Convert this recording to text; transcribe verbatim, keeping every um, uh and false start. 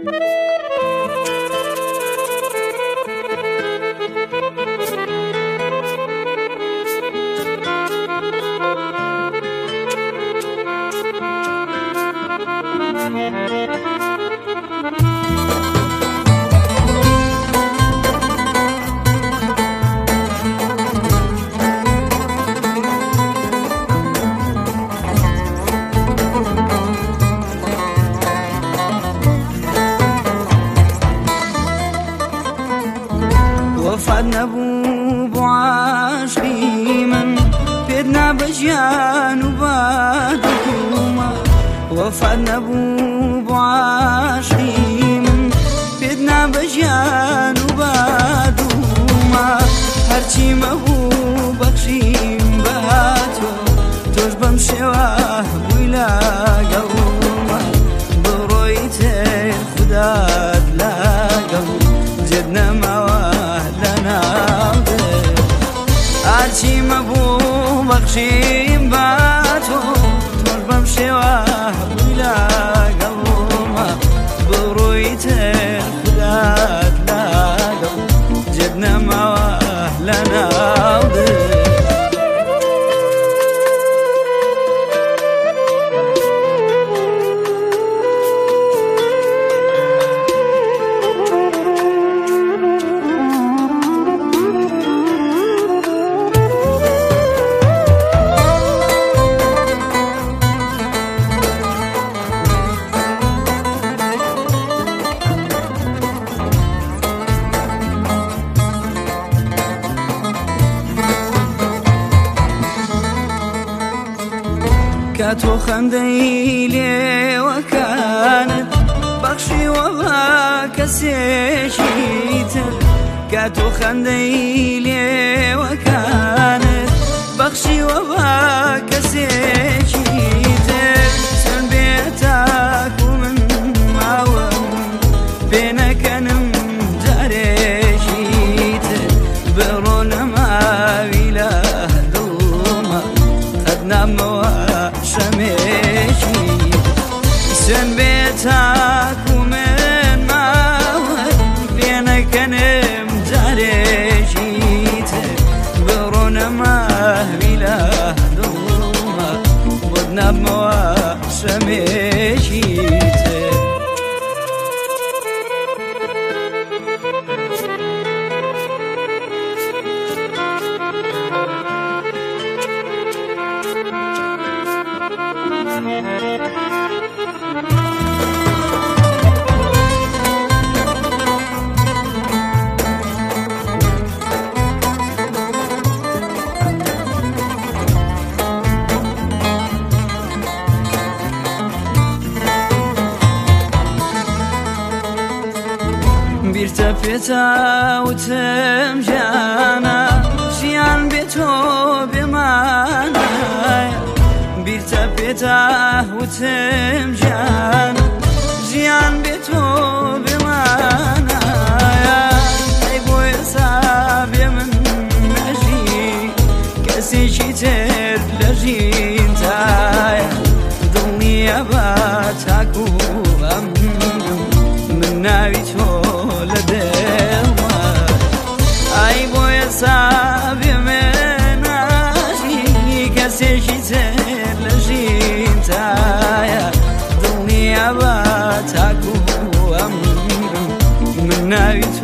وفات نبو بعاشقي من بيدنا بجيان وبادوما وفات نبو بعاشقي من بيدنا بجيان وبادوما هرچی مبو بخشیم باتو توش بمشواه ويلا قوما برويت خداد لا قوم جدنا مواه لنا هرچی مبو بخشیم باتو توش بمشواه ويلا قوما برويت خداد لا قوم جدنا مواه لنا كاتو خندي لي وكانت بخشي وما كسيشيتر كاتو خندي لي وكانت بخشي وما كسيشيتر سن بيتك ومن معاون بينك نم جاريشيتر برون ما بلا دوما خدنا موا شمشي سن بيتك ومن معاون بينك نم جاريشيتر برون ما بلا دوما خدنا موا شمشيتر بيرتا بيتا وتم جانا جيان بيتو بمانا بيرتا بيتا وتم جانا جيان بيتو بمانا اي بوي صاب من مجي كسي شتر لجين تايا ضلني اباتاكو من ناويتو لدلما اي بوي صاب من عاشي كسي شتر لجين تايا ضلني اباتاكو من ناويتو